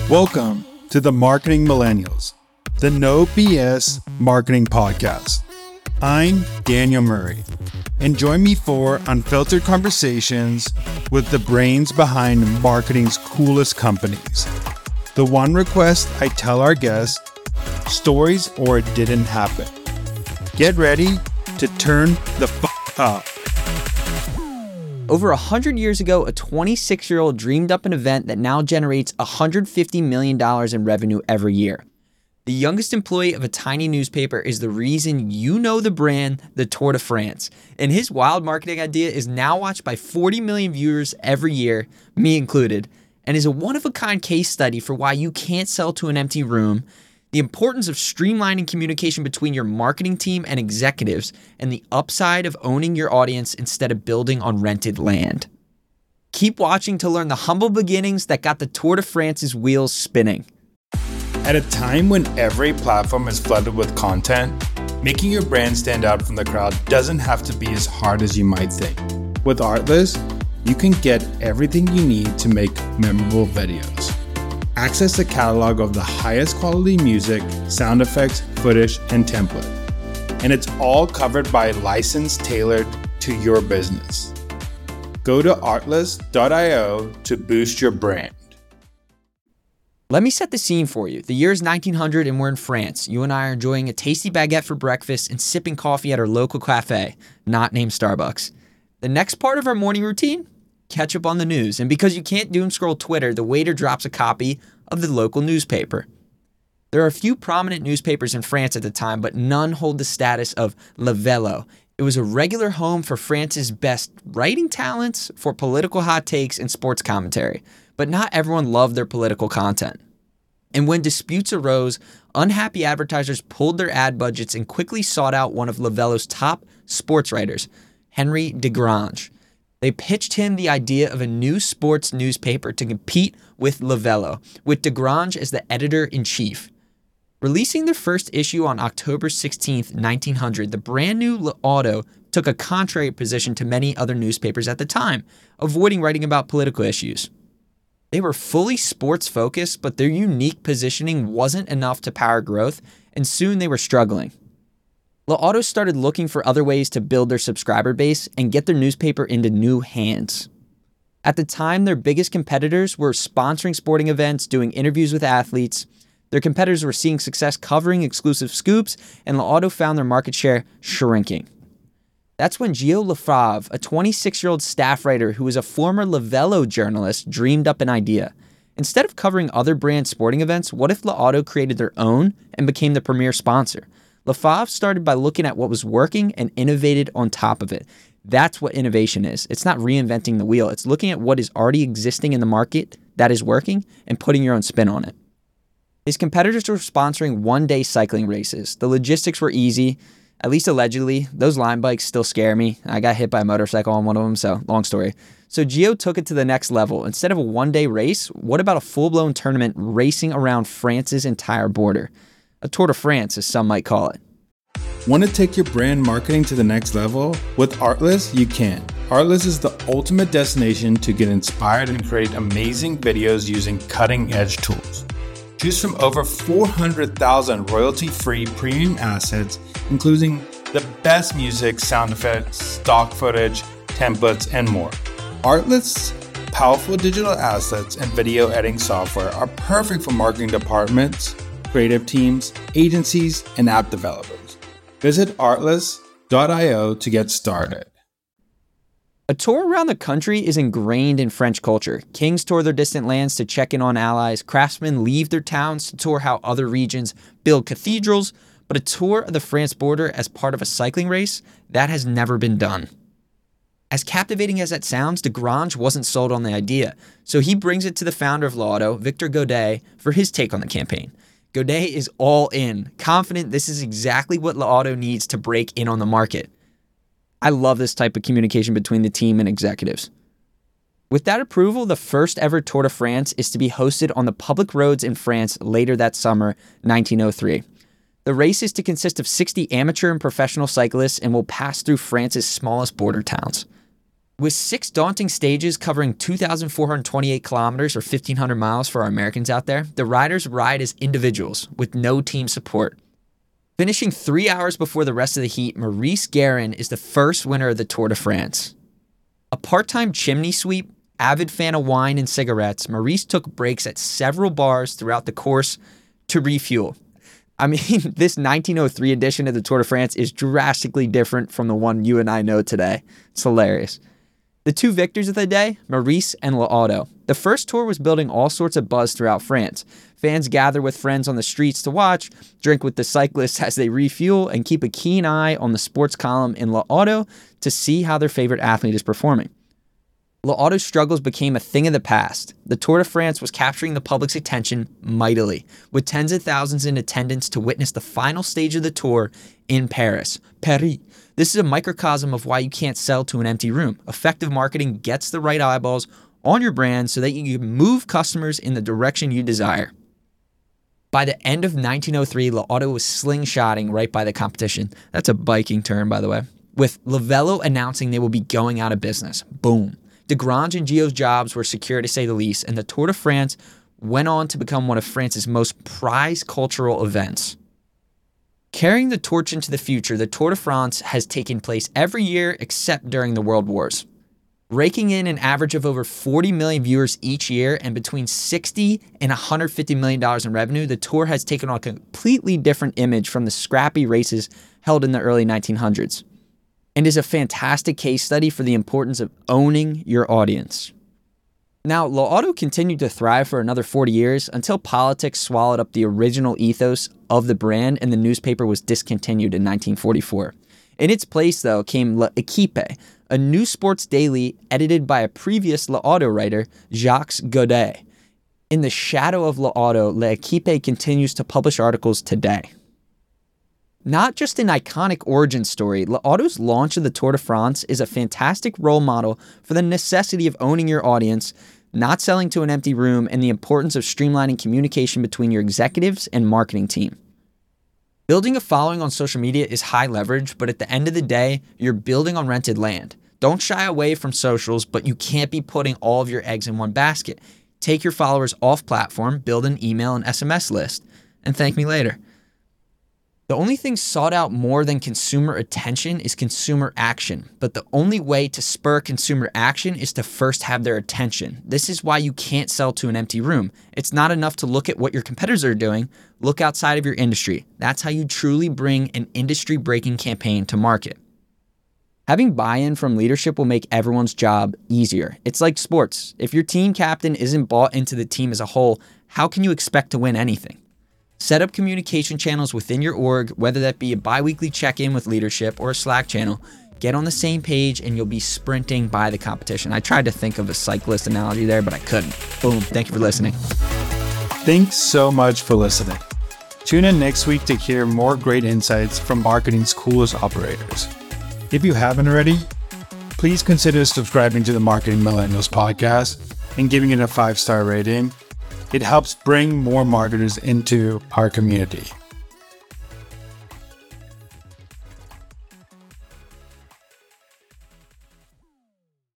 Welcome to the Marketing Millennials, the No BS Marketing Podcast. I'm Daniel Murray, and join me for unfiltered conversations with the brains behind marketing's coolest companies. The one request I tell our guests, stories or it didn't happen. Get ready to turn the up. Over 100 years ago, a 26-year-old dreamed up an event that now generates $150 million in revenue every year. The youngest employee of a tiny newspaper is the reason you know the brand, the Tour de France. And his wild marketing idea is now watched by 40 million viewers every year, me included, and is a one-of-a-kind case study for why you can't sell to an empty room, the importance of streamlining communication between your marketing team and executives, and the upside of owning your audience instead of building on rented land. Keep watching to learn the humble beginnings that got the Tour de France's wheels spinning. At a time when every platform is flooded with content, making your brand stand out from the crowd doesn't have to be as hard as you might think. With Artlist, you can get everything you need to make memorable videos. Access the catalog of the highest quality music, sound effects, footage, and template. And it's all covered by a license tailored to your business. Go to artlist.io to boost your brand. Let me set the scene for you. The year is 1900 and we're in France. You and I are enjoying a tasty baguette for breakfast and sipping coffee at our local cafe, not named Starbucks. The next part of our morning routine? Catch up on the news. And because you can't doom scroll Twitter, the waiter drops a copy of the local newspaper. There are a few prominent newspapers in France at the time, but none hold the status of Le Vélo. It was a regular home for France's best writing talents for political hot takes and sports commentary, but not everyone loved their political content. And when disputes arose, unhappy advertisers pulled their ad budgets and quickly sought out one of Le Vélo's top sports writers, Henri Desgrange. They pitched him the idea of a new sports newspaper to compete with Le Vélo, with Desgrange as the editor-in-chief. Releasing their first issue on October 16, 1900, the brand new L'Auto took a contrary position to many other newspapers at the time, avoiding writing about political issues. They were fully sports-focused, but their unique positioning wasn't enough to power growth, and soon they were struggling. L'Auto started looking for other ways to build their subscriber base and get their newspaper into new hands. At the time, their biggest competitors were sponsoring sporting events, doing interviews with athletes. Their competitors were seeing success covering exclusive scoops, and L'Auto found their market share shrinking. That's when Gilles Lefebvre, a 26-year-old staff writer who was a former Le Vélo journalist, dreamed up an idea. Instead of covering other brand sporting events, what if L'Auto created their own and became the premier sponsor? Lefebvre started by looking at what was working and innovated on top of it. That's what innovation is. It's not reinventing the wheel. It's looking at what is already existing in the market that is working and putting your own spin on it. His competitors were sponsoring one-day cycling races. The logistics were easy, at least allegedly. Those Lime bikes still scare me. I got hit by a motorcycle on one of them, so long story. So Gio took it to the next level. Instead of a one-day race, what about a full-blown tournament racing around France's entire border? A Tour de France, as some might call it. Want to take your brand marketing to the next level? With Artlist, you can. Artlist is the ultimate destination to get inspired and create amazing videos using cutting-edge tools. Choose from over 400,000 royalty-free premium assets, including the best music, sound effects, stock footage, templates, and more. Artlist's powerful digital assets and video editing software are perfect for marketing departments, creative teams, agencies, and app developers. Visit artlist.io to get started. A tour around the country is ingrained in French culture. Kings tour their distant lands to check in on allies. Craftsmen leave their towns to tour how other regions build cathedrals. But a tour of the France border as part of a cycling race, that has never been done. As captivating as that sounds, Desgrange wasn't sold on the idea. So he brings it to the founder of L'Auto, Victor Gaudet, for his take on the campaign. Gaudet is all in, confident this is exactly what L'Auto needs to break in on the market. I love this type of communication between the team and executives. With that approval, the first ever Tour de France is to be hosted on the public roads in France later that summer, 1903. The race is to consist of 60 amateur and professional cyclists and will pass through France's smallest border towns. With 6 daunting stages covering 2,428 kilometers or 1,500 miles for our Americans out there, the riders ride as individuals with no team support. Finishing 3 hours before the rest of the heat, Maurice Guerin is the first winner of the Tour de France. A part-time chimney sweep, avid fan of wine and cigarettes, Maurice took breaks at several bars throughout the course to refuel. I mean, this 1903 edition of the Tour de France is drastically different from the one you and I know today. It's hilarious. The 2 victors of the day, Maurice and L'Auto. The first tour was building all sorts of buzz throughout France. Fans gather with friends on the streets to watch, drink with the cyclists as they refuel, and keep a keen eye on the sports column in L'Auto to see how their favorite athlete is performing. L'Auto's struggles became a thing of the past. The Tour de France was capturing the public's attention mightily, with tens of thousands in attendance to witness the final stage of the tour in Paris. This is a microcosm of why you can't sell to an empty room. Effective marketing gets the right eyeballs on your brand so that you can move customers in the direction you desire. By the end of 1903, L'Auto was slingshotting right by the competition. That's a biking term, by the way. With Livelo announcing they will be going out of business. Boom. Desgrange and Gio's jobs were secure to say the least, and the Tour de France went on to become one of France's most prized cultural events. Carrying the torch into the future, the Tour de France has taken place every year except during the World Wars. Raking in an average of over 40 million viewers each year and between $60 and $150 million in revenue, the Tour has taken on a completely different image from the scrappy races held in the early 1900s, and is a fantastic case study for the importance of owning your audience. Now, L'Auto continued to thrive for another 40 years until politics swallowed up the original ethos of the brand and the newspaper was discontinued in 1944. In its place, though, came L'Équipe, a new sports daily edited by a previous L'Auto writer, Jacques Godet. In the shadow of L'Auto, L'Équipe continues to publish articles today. Not just an iconic origin story, L'Auto's launch of the Tour de France is a fantastic role model for the necessity of owning your audience, not selling to an empty room, and the importance of streamlining communication between your executives and marketing team. Building a following on social media is high leverage, but at the end of the day, you're building on rented land. Don't shy away from socials, but you can't be putting all of your eggs in one basket. Take your followers off platform, build an email and SMS list, and thank me later. The only thing sought out more than consumer attention is consumer action, but the only way to spur consumer action is to first have their attention. This is why you can't sell to an empty room. It's not enough to look at what your competitors are doing. Look outside of your industry. That's how you truly bring an industry-breaking campaign to market. Having buy-in from leadership will make everyone's job easier. It's like sports. If your team captain isn't bought into the team as a whole, how can you expect to win anything? Set up communication channels within your org, whether that be a bi-weekly check-in with leadership or a Slack channel. Get on the same page and you'll be sprinting by the competition. I tried to think of a cyclist analogy there, but I couldn't. Boom. Thank you for listening. Thanks so much for listening. Tune in next week to hear more great insights from marketing's coolest operators. If you haven't already, please consider subscribing to the Marketing Millennials podcast and giving it a 5-star rating. It helps bring more marketers into our community.